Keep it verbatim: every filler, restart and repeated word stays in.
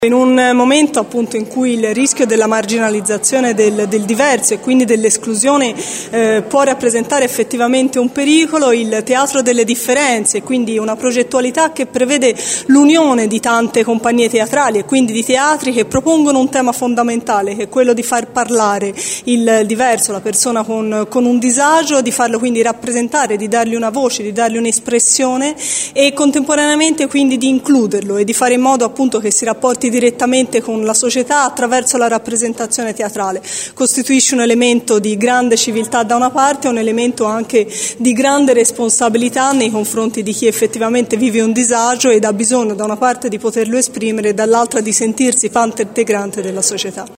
In un momento appunto in cui il rischio della marginalizzazione del, del diverso e quindi dell'esclusione eh, può rappresentare effettivamente un pericolo, il teatro delle differenze, quindi una progettualità che prevede l'unione di tante compagnie teatrali e quindi di teatri che propongono un tema fondamentale, che è quello di far parlare il diverso, la persona con, con un disagio, di farlo quindi rappresentare, di dargli una voce, di dargli un'espressione e contemporaneamente quindi di includerlo e di fare in modo appunto che si rapporti direttamente con la società attraverso la rappresentazione teatrale. Costituisce un elemento di grande civiltà da una parte e un elemento anche di grande responsabilità nei confronti di chi effettivamente vive un disagio ed ha bisogno da una parte di poterlo esprimere e dall'altra di sentirsi parte integrante della società.